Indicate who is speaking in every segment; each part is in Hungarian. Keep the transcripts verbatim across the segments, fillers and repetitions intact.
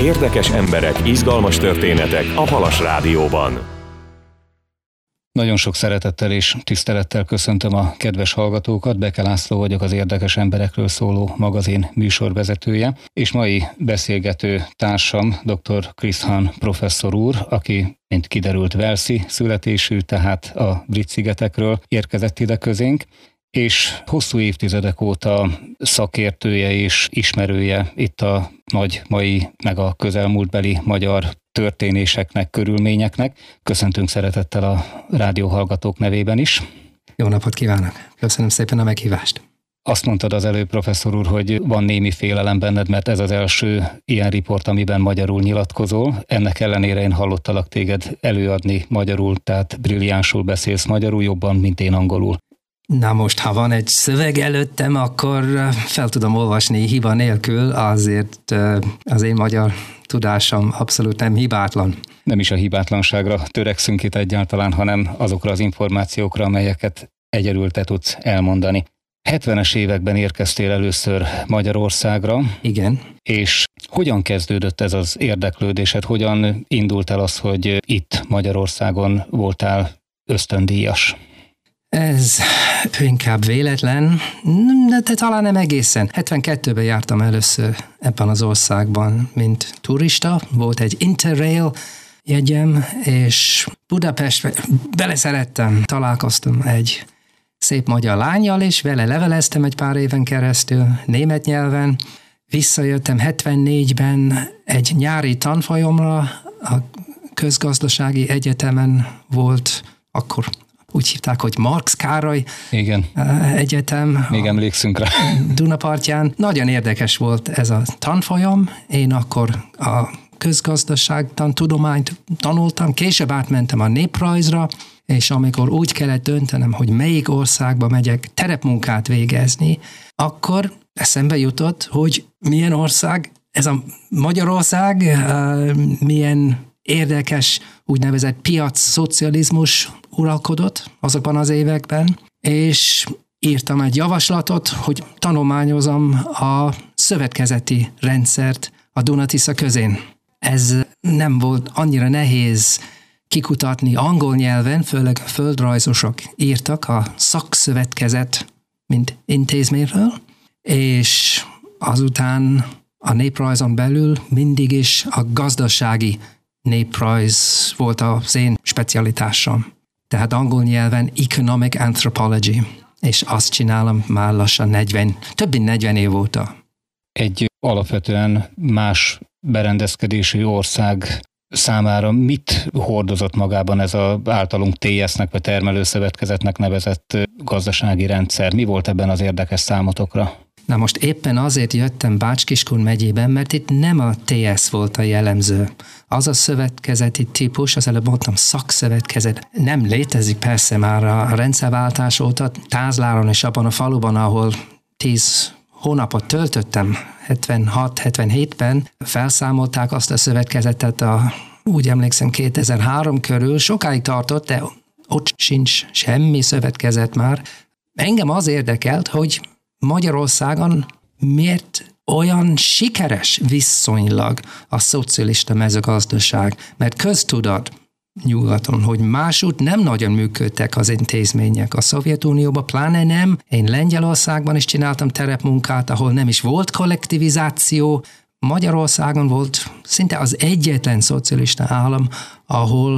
Speaker 1: Érdekes emberek, izgalmas történetek a Halas Rádióban.
Speaker 2: Nagyon sok szeretettel és tisztelettel köszöntöm a kedves hallgatókat. Beke László vagyok, az Érdekes emberekről szóló magazin műsorvezetője, és mai beszélgető társam dr. Chris Hahn professzor úr, aki, mint kiderült, walesi születésű, tehát a Brit-szigetekről érkezett ide közénk, és hosszú évtizedek óta szakértője és ismerője itt a nagy mai, meg a közelmúltbeli magyar történéseknek, körülményeknek. Köszöntünk szeretettel a rádióhallgatók nevében is.
Speaker 3: Jó napot kívánok! Köszönöm szépen a meghívást!
Speaker 2: Azt mondtad az előbb, professzor úr, hogy van némi félelem benned, mert ez az első ilyen riport, amiben magyarul nyilatkozol. Ennek ellenére én hallottalak téged előadni magyarul, tehát brilliánsul beszélsz magyarul, jobban, mint én angolul.
Speaker 3: Na most, ha van egy szöveg előttem, akkor fel tudom olvasni hiba nélkül, azért az én magyar tudásom abszolút nem hibátlan.
Speaker 2: Nem is a hibátlanságra törekszünk itt egyáltalán, hanem azokra az információkra, amelyeket egyedül te tudsz elmondani. hetvenes években érkeztél először Magyarországra.
Speaker 3: Igen.
Speaker 2: És hogyan kezdődött ez az érdeklődésed? Hogyan indult el az, hogy itt Magyarországon voltál ösztöndíjas?
Speaker 3: Ez inkább véletlen, de talán nem egészen. hetvenkettőben jártam először ebben az országban, mint turista. Volt egy Interrail jegyem, és Budapestbe beleszerettem. Találkoztam egy szép magyar lánnyal, és vele leveleztem egy pár éven keresztül német nyelven. Visszajöttem hetvennégyben egy nyári tanfolyamra, a közgazdasági egyetemen volt, akkor úgy hívták, hogy Marx Károly
Speaker 2: Igen.
Speaker 3: Egyetem.
Speaker 2: Még emlékszünk rá.
Speaker 3: Dunapartján. Nagyon érdekes volt ez a tanfolyam. Én akkor a közgazdaságtan tudományt tanultam, később átmentem a néprajzra, és amikor úgy kellett döntenem, hogy melyik országba megyek terepmunkát végezni, akkor eszembe jutott, hogy milyen ország, ez a Magyarország, milyen érdekes úgynevezett piac szocializmus uralkodott azokban az években, és írtam egy javaslatot, hogy tanulmányozom a szövetkezeti rendszert a Duna-Tisza közén. Ez nem volt annyira nehéz kikutatni angol nyelven, főleg földrajzosok írtak a szakszövetkezet, mint intézményről, és azután a néprajzon belül mindig is a gazdasági néprajz volt az én specialitásom. Tehát angol nyelven Economic Anthropology, és azt csinálom már lassan negyven, több mint negyven év óta.
Speaker 2: Egy alapvetően más berendezkedésű ország számára mit hordozott magában ez az általunk té es-nek vagy termelőszövetkezetnek nevezett gazdasági rendszer? Mi volt ebben az érdekes számotokra?
Speaker 3: Na most éppen azért jöttem Bács-Kiskun megyében, mert itt nem a té es volt a jellemző. Az a szövetkezeti típus, az előbb mondtam szakszövetkezet, nem létezik persze már a rendszerváltás óta. Tázláron és abban a faluban, ahol tíz hónapot töltöttem, hetvenhat hetvenhétben felszámolták azt a szövetkezetet, a, úgy emlékszem kétezer-három körül, sokáig tartott, de ott sincs semmi szövetkezet már. Engem az érdekelt, hogy Magyarországon miért olyan sikeres viszonylag a szocialista mezőgazdaság, mert köztudat nyugaton, hogy másút nem nagyon működtek az intézmények. A Szovjetunióban pláne nem. Én Lengyelországban is csináltam terepmunkát, ahol nem is volt kollektivizáció. Magyarországon volt szinte az egyetlen szocialista állam, ahol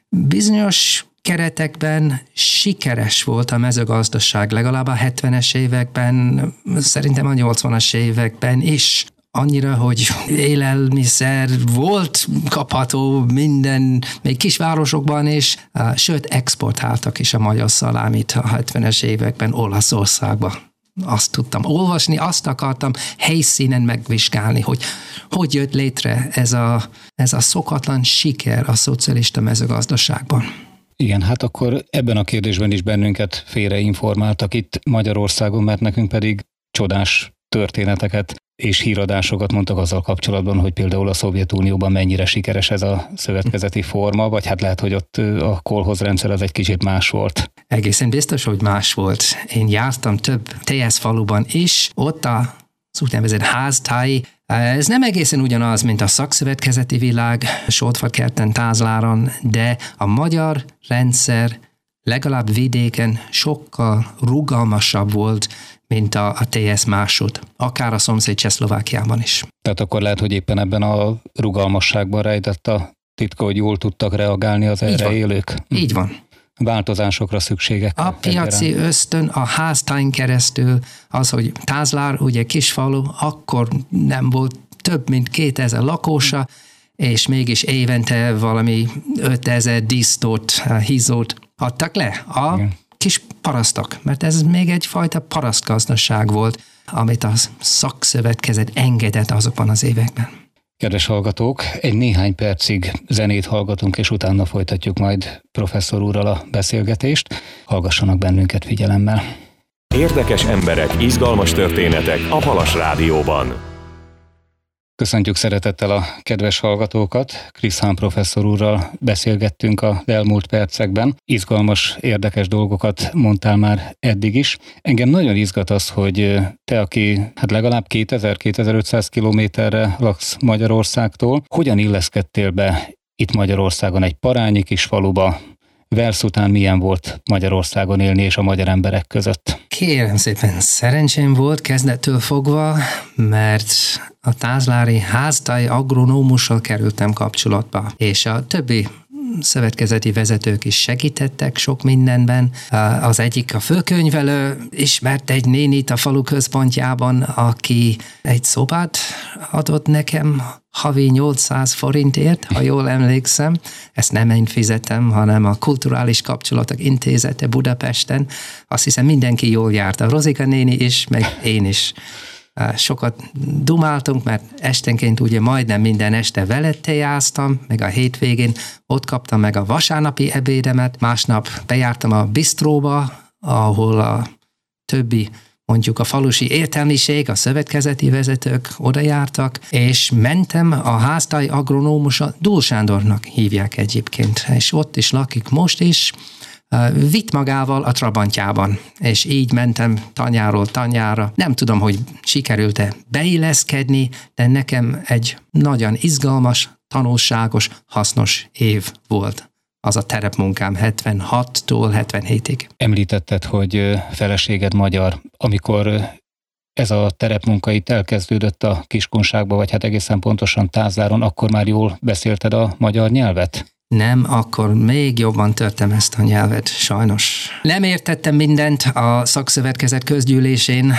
Speaker 3: bizonyos keretekben sikeres volt a mezőgazdaság, legalább a hetvenes években, szerintem a nyolcvanas években is. Annyira, hogy élelmiszer volt kapható minden, még kisvárosokban is, sőt, exportáltak is a magyar szalámit a hetvenes években Olaszországba. Azt tudtam olvasni, azt akartam helyszínen megvizsgálni, hogy hogy jött létre ez a, ez a szokatlan siker a szocialista mezőgazdaságban.
Speaker 2: Igen, hát akkor ebben a kérdésben is bennünket félreinformáltak itt Magyarországon, mert nekünk pedig csodás történeteket és híradásokat mondtak azzal kapcsolatban, hogy például a Szovjetunióban mennyire sikeres ez a szövetkezeti forma, vagy hát lehet, hogy ott a kolhozrendszer az egy kicsit más volt.
Speaker 3: Egészen biztos, hogy más volt. Én jártam több té es faluban is, ott a az úgynevezett háztáj. Ez nem egészen ugyanaz, mint a szakszövetkezeti világ Sótvarkerten, Tázláron, de a magyar rendszer legalább vidéken sokkal rugalmasabb volt, mint a, a té es másod, akár a szomszéd Csehszlovákiában is.
Speaker 2: Tehát akkor lehet, hogy éppen ebben a rugalmasságban rejtett a titka, hogy jól tudtak reagálni az erre élők.
Speaker 3: Így van.
Speaker 2: Változásokra szükségek.
Speaker 3: A piaci egyaránt. Ösztön, a háztájn keresztül, az, hogy Tázlár, ugye kisfalu, akkor nem volt több mint kétezer lakósa, és mégis évente valami ötezer disztót, hízót adtak le a Igen. kis parasztok, mert ez még egyfajta parasztgazdaság volt, amit a szakszövetkezet engedett azokban az években.
Speaker 2: Kedves hallgatók, egy néhány percig zenét hallgatunk, és utána folytatjuk majd professzor úrral a beszélgetést. Hallgassanak bennünket figyelemmel.
Speaker 1: Érdekes emberek, izgalmas történetek a Halas Rádióban.
Speaker 2: Köszöntjük szeretettel a kedves hallgatókat. Chris Hahn professzor úrral beszélgettünk az elmúlt percekben. Izgalmas, érdekes dolgokat mondtál már eddig is. Engem nagyon izgat az, hogy te, aki hát legalább kétezer-kétezer-ötszáz kilométerre laksz Magyarországtól, hogyan illeszkedtél be itt Magyarországon egy parányi kis faluba? Versz után milyen volt Magyarországon élni és a magyar emberek között?
Speaker 3: Kérem szépen, szerencsém volt kezdettől fogva, mert a tázlári háztáj agronómussal kerültem kapcsolatba, és a többi szövetkezeti vezetők is segítettek sok mindenben. Az egyik a főkönyvelő ismert egy nénit a falu központjában, aki egy szobát adott nekem havi nyolcszáz forintért, ha jól emlékszem. Ezt nem én fizettem, hanem a Kulturális Kapcsolatok Intézete Budapesten. Azt hiszem mindenki jól járt. A Rozika néni is, meg én is. Sokat dumáltunk, mert esténként ugye majdnem minden este veled tejáztam, meg a hétvégén ott kaptam meg a vasárnapi ebédemet, másnap bejártam a bistróba, ahol a többi, mondjuk a falusi értelmiség, a szövetkezeti vezetők oda jártak, és mentem a háztáj agronómusa, Dúl Sándornak hívják egyébként, és ott is lakik most is, vitt magával a trabantjában, és így mentem tanyáról tanyára. Nem tudom, hogy sikerült-e beilleszkedni, de nekem egy nagyon izgalmas, tanulságos, hasznos év volt. Az a terepmunkám hetvenhattól hetvenhétig.
Speaker 2: Említetted, hogy feleséged magyar. Amikor ez a terepmunka itt elkezdődött a Kiskunságba, vagy hát egészen pontosan Tázláron, akkor már jól beszélted a magyar nyelvet?
Speaker 3: Nem, akkor még jobban törtem ezt a nyelvet, sajnos. Nem értettem mindent a szakszövetkezet közgyűlésén,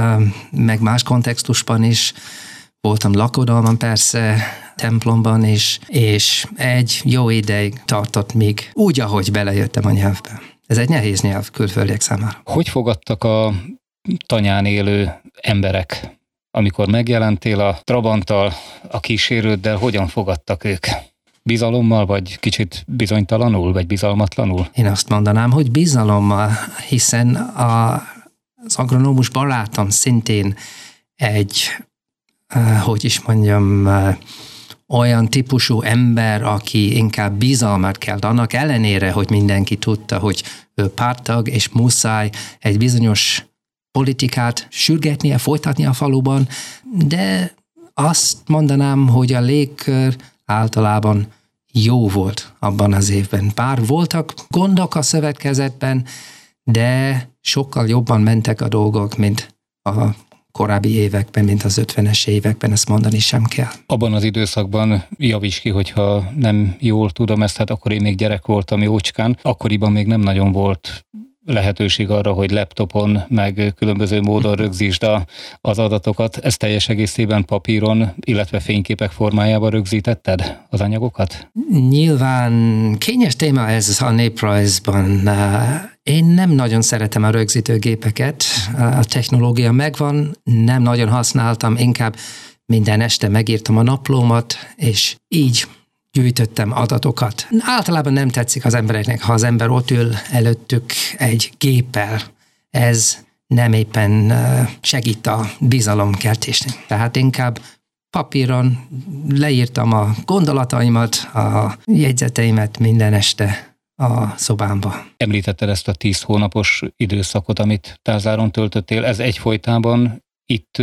Speaker 3: meg más kontextusban is. Voltam lakodalman persze, templomban is, és egy jó ideig tartott még úgy, ahogy belejöttem a nyelvbe. Ez egy nehéz nyelv külföldiek számára.
Speaker 2: Hogy fogadtak a tanyán élő emberek, amikor megjelentél a Trabanttal, a kísérőddel, hogyan fogadtak ők? Bizalommal, vagy kicsit bizonytalanul, vagy bizalmatlanul?
Speaker 3: Én azt mondanám, hogy bizalommal, hiszen a, az agronómus barátom szintén egy, uh, hogy is mondjam, uh, olyan típusú ember, aki inkább bizalmat kell, annak ellenére, hogy mindenki tudta, hogy ő párttag, és muszáj egy bizonyos politikát sürgetnie, folytatni a faluban, de azt mondanám, hogy a légkör általában jó volt abban az évben. Bár voltak gondok a szövetkezetben, de sokkal jobban mentek a dolgok, mint a korábbi években, mint az ötvenes években, ezt mondani sem kell.
Speaker 2: Abban az időszakban, javíts ki, hogyha nem jól tudom ezt, hát akkor én még gyerek voltam jócskán, akkoriban még nem nagyon volt lehetőség arra, hogy laptopon, meg különböző módon rögzítsd az adatokat. Ezt teljes egészében papíron, illetve fényképek formájában rögzítetted az anyagokat?
Speaker 3: Nyilván kényes téma ez a néprajzban. Én nem nagyon szeretem a rögzítőgépeket. A technológia megvan, nem nagyon használtam, inkább minden este megírtam a naplómat, és így gyűjtöttem adatokat. Általában nem tetszik az embereknek, ha az ember ott ül előttük egy géppel. Ez nem éppen segít a bizalomkeltésnek. Tehát inkább papíron leírtam a gondolataimat, a jegyzeteimet minden este a szobámba.
Speaker 2: Említetted ezt a tíz hónapos időszakot, amit Tázláron töltöttél. Ez egyfolytában itt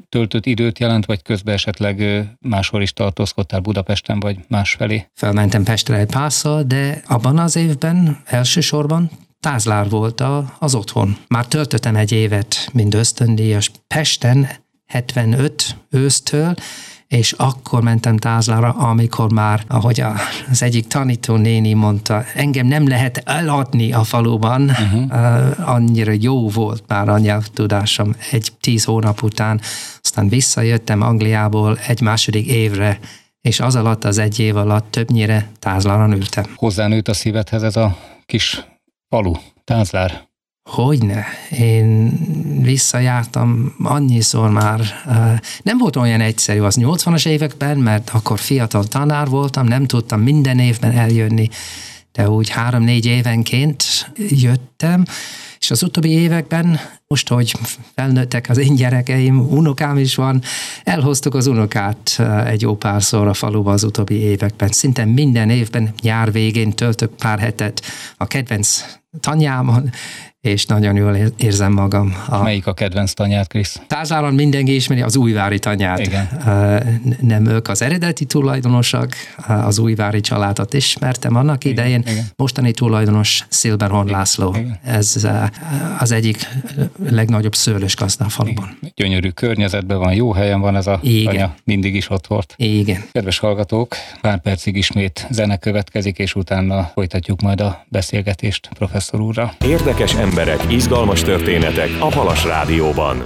Speaker 2: töltött időt jelent, vagy közben esetleg máshol is tartózkodtál Budapesten, vagy másfelé?
Speaker 3: Felmentem Pestre egy párszor, de abban az évben elsősorban Tázlár volt a, az otthon. Már töltöttem egy évet, mint ösztöndíjas Pesten, hetvenöt ősztől, és akkor mentem Tázlára, amikor már, ahogy az egyik tanító néni mondta, engem nem lehet eladni a faluban, uh-huh. uh, annyira jó volt már a nyelvtudásom egy tíz hónap után, aztán visszajöttem Angliából egy második évre, és az alatt, az egy év alatt többnyire Tázláron ültem.
Speaker 2: Hozzánőtt a szívedhez ez a kis falu, Tázlár?
Speaker 3: Hogyne. Én visszajártam annyiszor már. Nem volt olyan egyszerű az nyolcvanas években, mert akkor fiatal tanár voltam, nem tudtam minden évben eljönni, de úgy három-négy évenként jöttem, és az utóbbi években, most, hogy felnőttek az én gyerekeim, unokám is van, elhoztuk az unokát egy jó párszor a faluba az utóbbi években. Szinte minden évben nyár végén töltök pár hetet a kedvenc tanyámon, és nagyon jól érzem magam.
Speaker 2: A... Melyik a kedvenc tanyád, Krisz?
Speaker 3: Tázláron mindenki ismeri az újvári tanyát.
Speaker 2: Igen.
Speaker 3: Nem ők az eredeti tulajdonosok, az újvári családot ismertem annak
Speaker 2: igen,
Speaker 3: idején.
Speaker 2: Igen.
Speaker 3: Mostani tulajdonos Szilberhorn László. Igen. Ez az egyik legnagyobb szőlősgazda a faluban.
Speaker 2: Igen. Gyönyörű környezetben van, jó helyen van ez a igen. tanya, mindig is ott volt.
Speaker 3: Igen.
Speaker 2: Kedves hallgatók, pár percig ismét zene következik, és utána folytatjuk majd a beszélgetést professzor úrral.
Speaker 1: Érdekes emberek, izgalmas történetek a Palas Rádióban.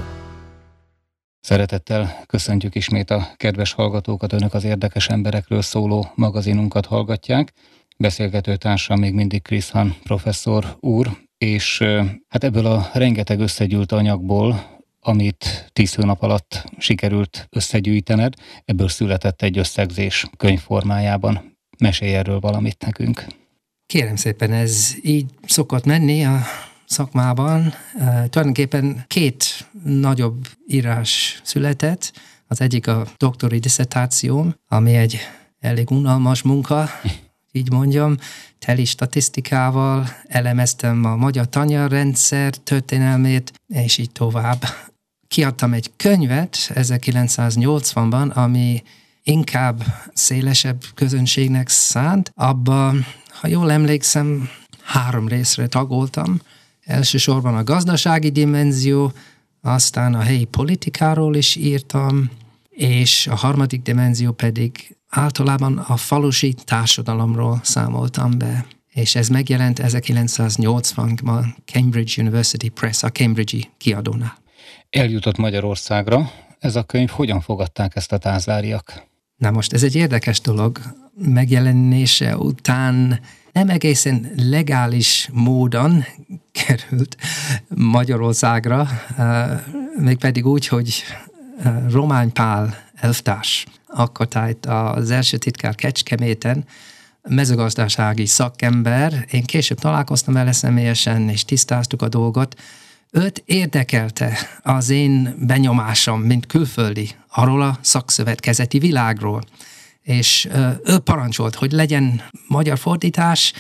Speaker 2: Szeretettel köszöntjük ismét a kedves hallgatókat, önök az Érdekes emberekről szóló magazinunkat hallgatják. Beszélgető társam még mindig Chris Hahn professzor úr, és hát ebből a rengeteg összegyűlt anyagból, amit tíz hónap alatt sikerült összegyűjtened, ebből született egy összegzés könyv formájában. Mesélj erről valamit nekünk.
Speaker 3: Kérem szépen, ez így szokott menni a szakmában. Uh, tulajdonképpen két nagyobb írás született. Az egyik a doktori disszertációm, ami egy elég unalmas munka, így mondjam, teli statisztikával, elemeztem a magyar tanyarendszer történelmét, és így tovább. Kiadtam egy könyvet ezerkilencszáznyolcvanban, ami inkább szélesebb közönségnek szánt. Abba, ha jól emlékszem, három részre tagoltam. Elsősorban a gazdasági dimenzió, aztán a helyi politikáról is írtam, és a harmadik dimenzió pedig általában a falusi társadalomról számoltam be. És ez megjelent ezerkilencszáznyolcvanban Cambridge University Press, a Cambridge-i kiadónál.
Speaker 2: Eljutott Magyarországra. Ez a könyv, hogyan fogadták ezt a tázláriak?
Speaker 3: Na most ez egy érdekes dolog. Megjelenése után nem egészen legális módon került Magyarországra, mégpedig úgy, hogy Romány Pál elvtárs, akkor tájt az első titkár Kecskeméten, mezőgazdasági szakember, én később találkoztam vele személyesen, és tisztáztuk a dolgot. Őt érdekelte az én benyomásom, mint külföldi, arról a szakszövetkezeti világról. És ő parancsolt, hogy legyen magyar fordítás,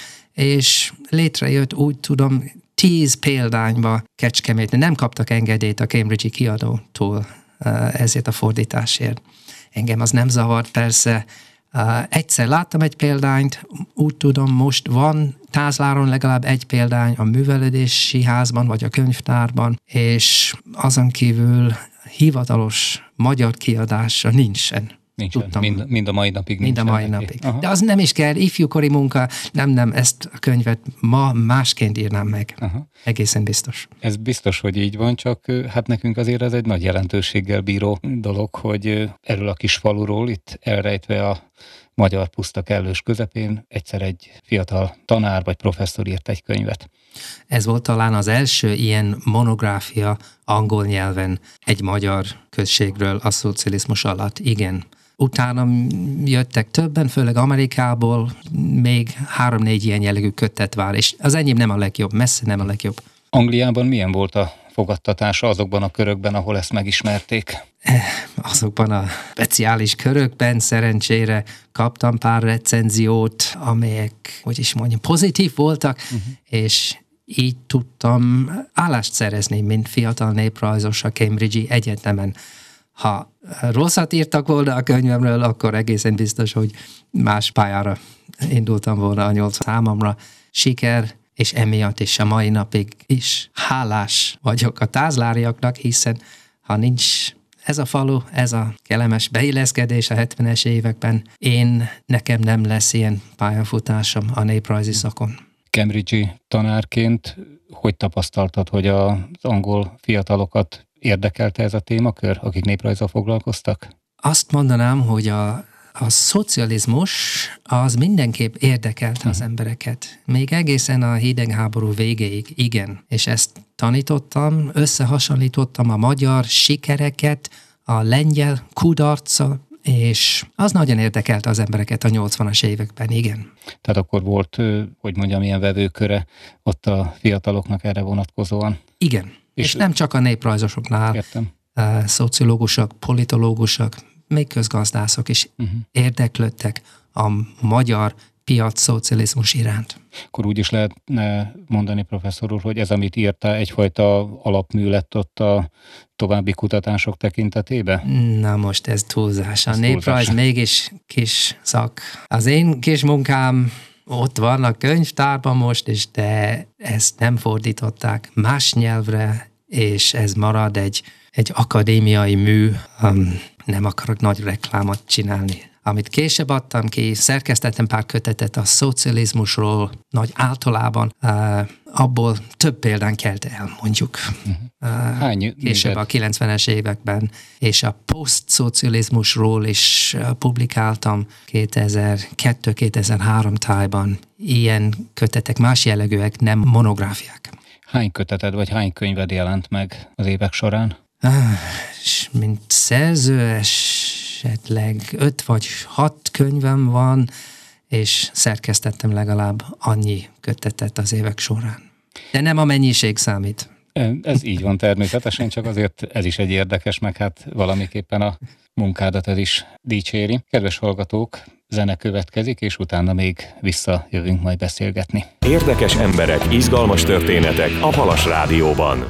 Speaker 3: és létrejött, úgy tudom, tíz példányba Kecskeméten. Nem kaptak engedélyt a Cambridge-i kiadótól ezért a fordításért. Engem az nem zavart, persze. Egyszer láttam egy példányt, úgy tudom, most van Tázláron legalább egy példány a művelődési házban, vagy a könyvtárban, és azon kívül hivatalos magyar kiadása nincsen.
Speaker 2: Nincsen, mind, mind a mai napig
Speaker 3: Mind a mai napig. Aha. De az nem is kell, ifjúkori munka, nem, nem, ezt a könyvet ma másként írnám meg. Aha. Egészen biztos.
Speaker 2: Ez biztos, hogy így van, csak hát nekünk azért ez egy nagy jelentőséggel bíró dolog, hogy erről a kis faluról, itt elrejtve a magyar puszta kellős közepén egyszer egy fiatal tanár vagy professzor írt egy könyvet.
Speaker 3: Ez volt talán az első ilyen monográfia angol nyelven egy magyar községről a szocializmus alatt, igen. Utána jöttek többen, főleg Amerikából, még három-négy ilyen jellegű kötet vár, és az enyém nem a legjobb, messze nem a legjobb.
Speaker 2: Angliában milyen volt a fogadtatása azokban a körökben, ahol ezt megismerték?
Speaker 3: Azokban a speciális körökben szerencsére kaptam pár recenziót, amelyek, hogy is mondjam, pozitív voltak, uh-huh. és így tudtam állást szerezni, mint fiatal néprajzos a Cambridge-i Egyetemen. Ha rosszat írtak volna a könyvemről, akkor egészen biztos, hogy más pályára indultam volna a nyolc számomra. Siker, és emiatt is a mai napig is hálás vagyok a tázláriaknak, hiszen ha nincs ez a falu, ez a kellemes beilleszkedés a hetvenes években, én, nekem nem lesz ilyen pályafutásom a néprajzi szakon.
Speaker 2: Cambridge-i tanárként hogy tapasztaltad, hogy az angol fiatalokat érdekelte ez a témakör, akik néprajzzal foglalkoztak?
Speaker 3: Azt mondanám, hogy a, a szocializmus az mindenképp érdekelte az embereket. Még egészen a hidegháború végéig, igen. És ezt tanítottam, összehasonlítottam a magyar sikereket a lengyel kudarccal, és az nagyon érdekelte az embereket a nyolcvanas években, igen.
Speaker 2: Tehát akkor volt, hogy mondjam, ilyen vevőköre ott a fiataloknak erre vonatkozóan?
Speaker 3: Igen, és, és nem csak a néprajzosoknál,
Speaker 2: értem.
Speaker 3: Szociológusok, politológusok, még közgazdászok is uh-huh. érdeklődtek a magyar piac szocializmus iránt.
Speaker 2: Akkor úgy is lehetne mondani, professzor úr, hogy ez, amit írtál, egyfajta alapmű lett ott a további kutatások tekintetében?
Speaker 3: Na most ez túlzás. A néprajz mégis kis szak. Az én kis munkám ott van a könyvtárban most is, de ezt nem fordították más nyelvre, és ez marad egy, egy akadémiai mű. Um, nem akarok nagy reklámot csinálni. Amit később adtam ki, szerkesztettem pár kötetet a szocializmusról, nagy általában, uh, abból több példán kelt el, mondjuk. Uh,
Speaker 2: Hány
Speaker 3: később a kilencvenes években, és a posztszocializmusról is uh, publikáltam kétezer-kettő kétezer-három tájban. Ilyen kötetek, más jellegűek, nem monográfiák.
Speaker 2: Hány köteted vagy hány könyved jelent meg az évek során?
Speaker 3: Uh, mint szerző, esetleg öt vagy hat könyvem van, és szerkesztettem legalább annyi kötetet az évek során. De nem a mennyiség számít.
Speaker 2: Ez így van természetesen, csak azért ez is egy érdekes, meg hát valamiképpen a munkádat ez is dicséri. Kedves hallgatók, zene következik, és utána még visszajövünk majd beszélgetni.
Speaker 1: Érdekes emberek, izgalmas történetek a Halas Rádióban.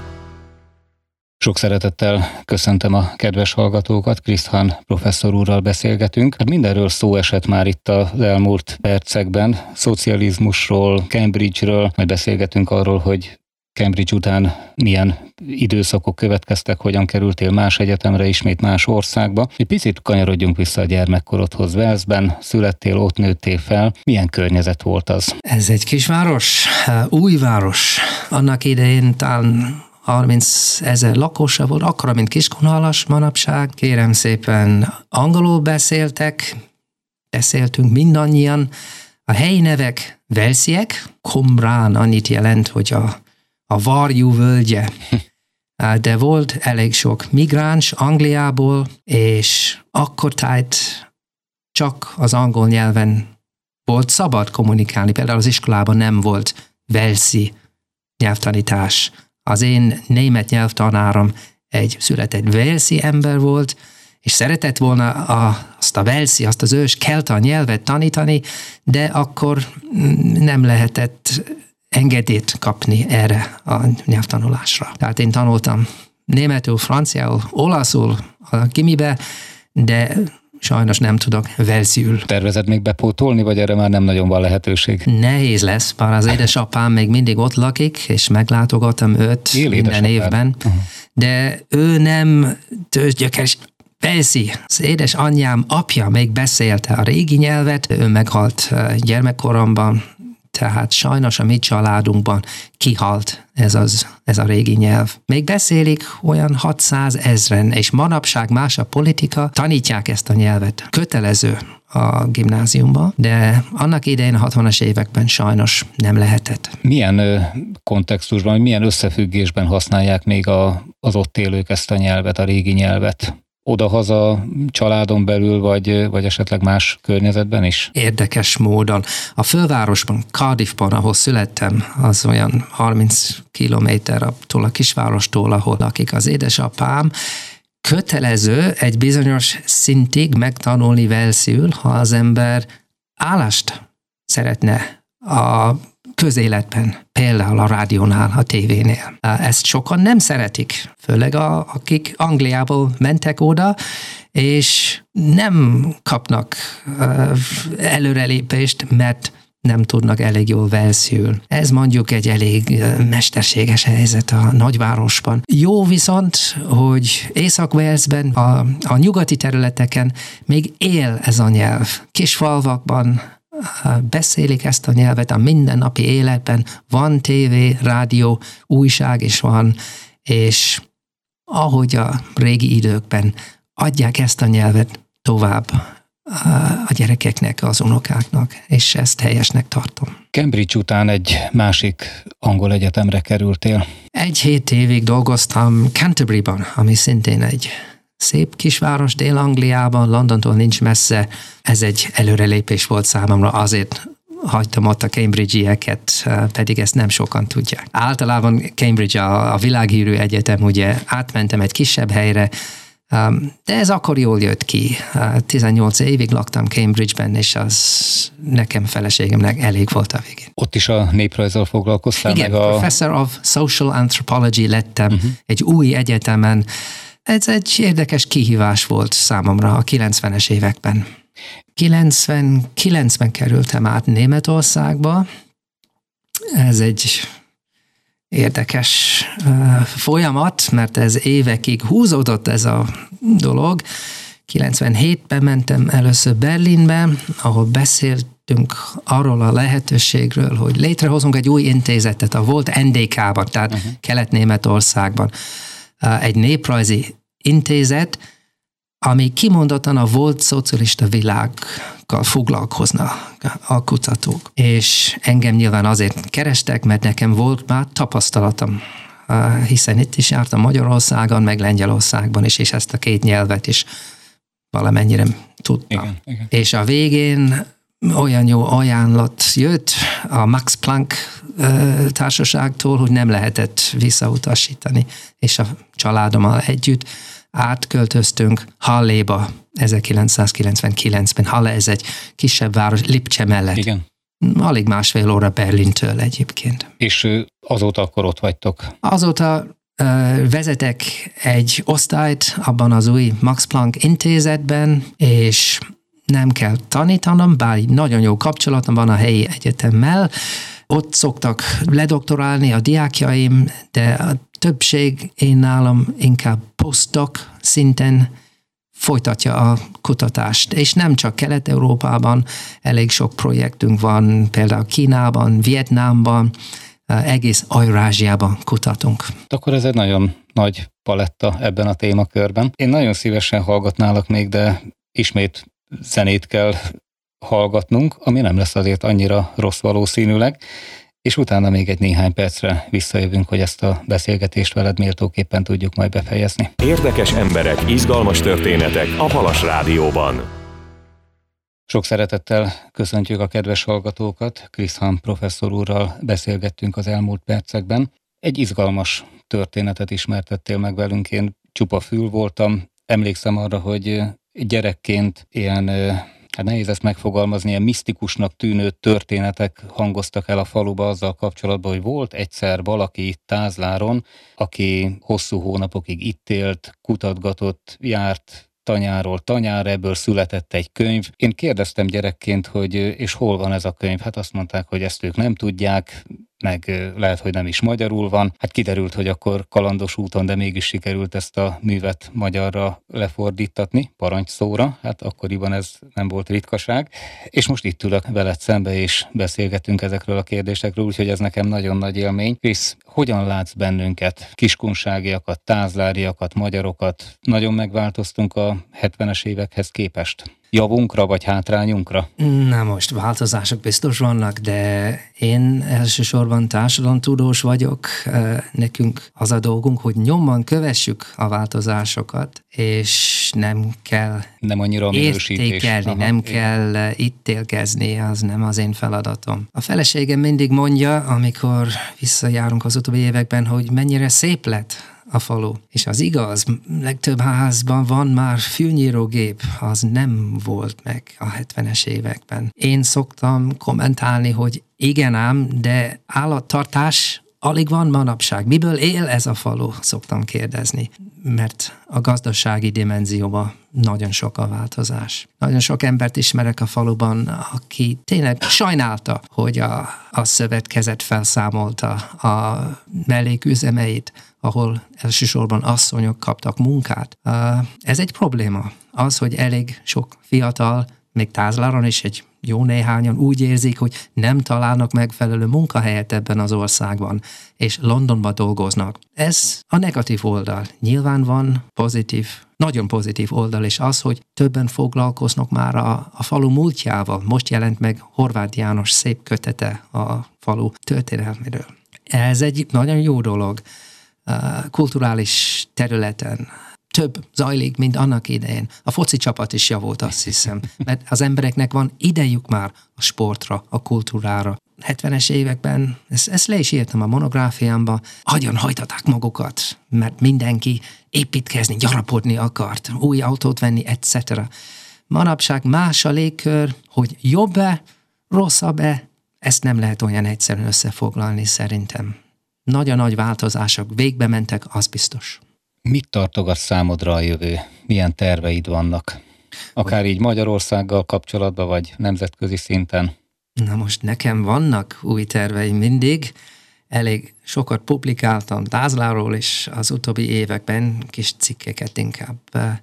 Speaker 2: Sok szeretettel köszöntöm a kedves hallgatókat, Kriszt Hahn professzor úrral beszélgetünk. Hát mindenről szó esett már itt az elmúlt percekben, szocializmusról, Cambridge-ről, majd beszélgetünk arról, hogy Cambridge után milyen időszakok következtek, hogyan kerültél más egyetemre, ismét más országba. Egy picit kanyarodjunk vissza a gyermekkorodhoz. Walesben születtél, ott nőttél fel. Milyen környezet volt az?
Speaker 3: Ez egy kisváros, új város. Annak idején talán harminc ezer lakosa volt, akkora, mint Kiskunhalas manapság. Kérem szépen, angolul beszéltek, beszéltünk mindannyian. A helyi nevek walesiek, Qumran annyit jelent, hogy a, a varjú völgye. De volt elég sok migráns Angliából, és akkor tájt csak az angol nyelven volt szabad kommunikálni. Például az iskolában nem volt walesi nyelvtanítás. Az én német nyelvtanárom egy született walesi ember volt, és szeretett volna a, azt a walesi, azt az ős kelta nyelvet tanítani, de akkor nem lehetett engedélyt kapni erre a nyelvtanulásra. Tehát én tanultam németül, franciául, olaszul a gimibe, de sajnos nem tudok walesiül.
Speaker 2: Tervezed még bepótolni, vagy erre már nem nagyon van lehetőség?
Speaker 3: Nehéz lesz, bár az édesapám még mindig ott lakik, és meglátogatom őt Él minden évben, uh-huh. de ő nem tőzsgyökeres walesi. Az édesanyám apja még beszélte a régi nyelvet, ő meghalt gyermekkoromban, tehát sajnos a mi családunkban kihalt ez, az, ez a régi nyelv. Még beszélik olyan hatszáz ezren, és manapság más a politika, tanítják ezt a nyelvet. Kötelező a gimnáziumban, de annak idején a hatvanas években sajnos nem lehetett.
Speaker 2: Milyen ö, kontextusban, milyen összefüggésben használják még a, az ott élők ezt a nyelvet, a régi nyelvet? Odahaza, családon belül, vagy, vagy esetleg más környezetben is?
Speaker 3: Érdekes módon. A fővárosban, Cardiffban, ahol születtem, az olyan harminc kilométer attól a kisvárostól, ahol lakik az édesapám, kötelező egy bizonyos szintig megtanulni walesiül, ha az ember állást szeretne a közéletben, például a rádiónál, a tévénél. Ezt sokan nem szeretik, főleg a, akik Angliából mentek oda, és nem kapnak előrelépést, mert nem tudnak elég jól velszül. Ez mondjuk egy elég mesterséges helyzet a nagyvárosban. Jó viszont, hogy Észak-Walesben, a, a nyugati területeken még él ez a nyelv. Kis falvakban beszélik ezt a nyelvet a mindennapi életben, van tévé, rádió, újság is van, és ahogy a régi időkben adják ezt a nyelvet tovább a gyerekeknek, az unokáknak, és ezt helyesnek tartom.
Speaker 2: Cambridge után egy másik angol egyetemre kerültél.
Speaker 3: Egy hét évig dolgoztam Canterburyban, ami szintén egy szép kisváros Dél-Angliában, Londontól nincs messze. Ez egy előrelépés volt számomra, azért hagytam ott a Cambridge-ieket, pedig ezt nem sokan tudják. Általában Cambridge a, a világhírű egyetem, ugye átmentem egy kisebb helyre, de ez akkor jól jött ki. tizennyolc évig laktam Cambridge-ben, és az nekem feleségemnek elég volt a végén.
Speaker 2: Ott is a néprajzzal foglalkoztál?
Speaker 3: Igen,
Speaker 2: meg a...
Speaker 3: Professor of Social Anthropology lettem uh-huh. egy új egyetemen. Ez egy érdekes kihívás volt számomra a kilencvenes években. kilencvenkilencben kerültem át Németországba. Ez egy érdekes uh, folyamat, mert ez évekig húzódott ez a dolog. kilencvenhétben mentem először Berlinbe, ahol beszéltünk arról a lehetőségről, hogy létrehozunk egy új intézetet, a volt en dé ká-ban, tehát uh-huh. Kelet-Németországban. Uh, egy néprajzi intézet, ami kimondottan a volt szocialista világgal foglalkozna a kutatók. És engem nyilván azért kerestek, mert nekem volt már tapasztalatom, hiszen itt is jártam Magyarországon, meg Lengyelországban is, és ezt a két nyelvet is valamennyire tudtam. Igen, igen. És a végén olyan jó ajánlat jött a Max Planck társaságtól, hogy nem lehetett visszautasítani, és a családommal együtt átköltöztünk Halléba ezerkilencszázkilencvenkilencben. Halle ez egy kisebb város, Lipcse mellett.
Speaker 2: Igen.
Speaker 3: Alig másfél óra Berlintől egyébként.
Speaker 2: És azóta akkor ott vagytok?
Speaker 3: Azóta uh, vezetek egy osztályt abban az új Max Planck intézetben, és nem kell tanítanom, bár nagyon jó kapcsolatom van a helyi egyetemmel. Ott szoktak ledoktorálni a diákjaim, de a többség én nálam inkább postdoc szinten folytatja a kutatást. És nem csak Kelet-Európában, elég sok projektünk van, például Kínában, Vietnámban, egész Eurázsiában kutatunk.
Speaker 2: Akkor ez egy nagyon nagy paletta ebben a témakörben. Én nagyon szívesen hallgatnálak még, de ismét zenét kell hallgatnunk, ami nem lesz azért annyira rossz valószínűleg, és utána még egy néhány percre visszajövünk, hogy ezt a beszélgetést veled méltóképpen tudjuk majd befejezni.
Speaker 1: Érdekes emberek, izgalmas történetek a Halas Rádióban.
Speaker 2: Sok szeretettel köszöntjük a kedves hallgatókat. Chris Hahn professzor úrral beszélgettünk az elmúlt percekben. Egy izgalmas történetet ismertettél meg velünk, én csupa fül voltam. Emlékszem arra, hogy gyerekként ilyen, hát nehéz ezt megfogalmazni, ilyen misztikusnak tűnő történetek hangoztak el a faluba azzal kapcsolatban, hogy volt egyszer valaki itt Tázláron, aki hosszú hónapokig itt élt, kutatgatott, járt tanyáról tanyára, ebből született egy könyv. Én kérdeztem gyerekként, hogy és hol van ez a könyv? Hát azt mondták, hogy ezt ők nem tudják, meg lehet, hogy nem is magyarul van. Hát kiderült, hogy akkor kalandos úton, de mégis sikerült ezt a művet magyarra lefordítatni, parancsszóra. Hát akkoriban ez nem volt ritkaság. És most itt ülök veled szembe, és beszélgetünk ezekről a kérdésekről, úgyhogy ez nekem nagyon nagy élmény. Krisz, hogyan látsz bennünket, kiskunságiakat, tázláriakat, magyarokat? Nagyon megváltoztunk a hetvenes évekhez képest? Javunkra vagy hátrányunkra?
Speaker 3: Na most változások biztos vannak, de én elsősorban társadalomtudós vagyok. Nekünk az a dolgunk, hogy nyomban kövessük a változásokat, és nem kell
Speaker 2: nem annyira a minősítés.
Speaker 3: Értékelni, Aha, nem igen. kell ítélkezni, az nem az én feladatom. A feleségem mindig mondja, amikor visszajárunk az utóbbi években, hogy mennyire szép lett a falu. És az igaz, legtöbb házban van már fűnyírógép, az nem volt meg a hetvenes években. Én szoktam kommentálni, hogy igen ám, de állattartás alig van manapság. Miből él ez a falu? Szoktam kérdezni. Mert a gazdasági dimenzióban nagyon sok a változás. Nagyon sok embert ismerek a faluban, aki tényleg sajnálta, hogy a, a szövetkezet felszámolta a melléküzemeit, ahol elsősorban asszonyok kaptak munkát. Ez egy probléma. Az, hogy elég sok fiatal, még Tázláron is egy jó néhányan úgy érzik, hogy nem találnak megfelelő munkahelyet ebben az országban, és Londonban dolgoznak. Ez a negatív oldal. Nyilván van pozitív, nagyon pozitív oldal, és az, hogy többen foglalkoznak már a, a falu múltjával. Most jelent meg Horváth János szép kötete a falu történelméről. Ez egy nagyon jó dolog. Kulturális területen több zajlik, mint annak idején. A foci csapat is javult, azt hiszem, mert az embereknek van idejük már a sportra, a kultúrára. hetvenes években, ezt, ezt le is írtam a monográfiámba, agyon hajtották magukat, mert mindenki építkezni, gyarapodni akart, új autót venni, et cetera. Manapság más a légkör, hogy jobb-e, rosszabb-e, ezt nem lehet olyan egyszerűen összefoglalni szerintem. Nagyon nagy változások végbe mentek, az biztos.
Speaker 2: Mit tartogat számodra a jövő? Milyen terveid vannak? Akár így Magyarországgal kapcsolatban, vagy nemzetközi szinten?
Speaker 3: Na most nekem vannak új terveim mindig. Elég sokat publikáltam Tázláról, és az utóbbi években kis cikkeket inkább.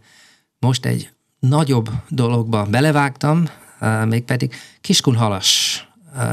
Speaker 3: Most egy nagyobb dologba belevágtam, mégpedig Kiskunhalas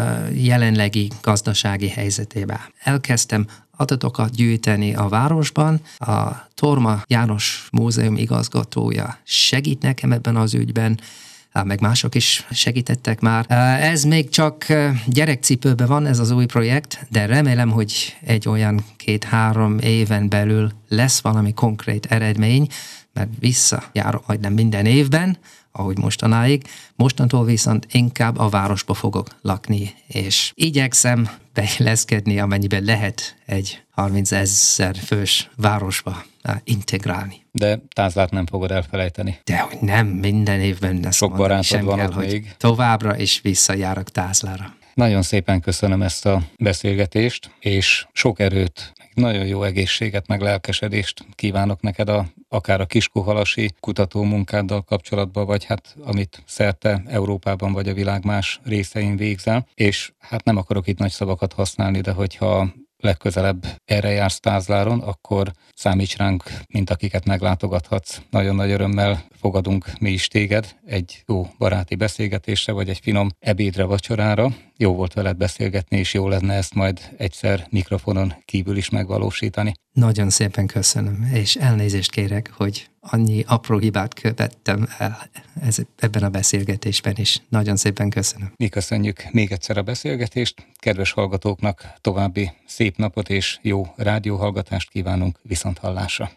Speaker 3: jelenlegi gazdasági helyzetébe. Elkezdtem adatokat gyűjteni a városban. A Torma János Múzeum igazgatója segít nekem ebben az ügyben, meg mások is segítettek már. Ez még csak gyerekcipőben van, ez az új projekt, de remélem, hogy egy olyan két-három éven belül lesz valami konkrét eredmény, mert visszajárok majdnem minden évben, ahogy mostanáig. Mostantól viszont inkább a városba fogok lakni, és igyekszem beilleszkedni, amennyiben lehet egy harmincezer fős városba integrálni.
Speaker 2: De Tázlát nem fogod elfelejteni.
Speaker 3: Dehogy nem, minden évben ezt
Speaker 2: Sok barátod
Speaker 3: sem
Speaker 2: van
Speaker 3: kell,
Speaker 2: ott
Speaker 3: hogy
Speaker 2: még.
Speaker 3: Továbbra is visszajárok Tázlára.
Speaker 2: Nagyon szépen köszönöm ezt a beszélgetést, és sok erőt, nagyon jó egészséget, meg lelkesedést kívánok neked a, akár a kiskunhalasi kutatómunkáddal kapcsolatban, vagy hát amit szerte Európában vagy a világ más részein végzel, és hát nem akarok itt nagy szavakat használni, de hogyha legközelebb erre jársz Tázláron, akkor számíts ránk, mint akiket meglátogathatsz. Nagyon nagy örömmel fogadunk mi is téged egy jó baráti beszélgetésre, vagy egy finom ebédre, vacsorára. Jó volt veled beszélgetni, és jó lenne ezt majd egyszer mikrofonon kívül is megvalósítani.
Speaker 3: Nagyon szépen köszönöm, és elnézést kérek, hogy annyi apró hibát követtem el ez, ebben a beszélgetésben is. Nagyon szépen köszönöm.
Speaker 2: Mi köszönjük még egyszer a beszélgetést. Kedves hallgatóknak további szép napot és jó rádióhallgatást kívánunk, viszonthallásra.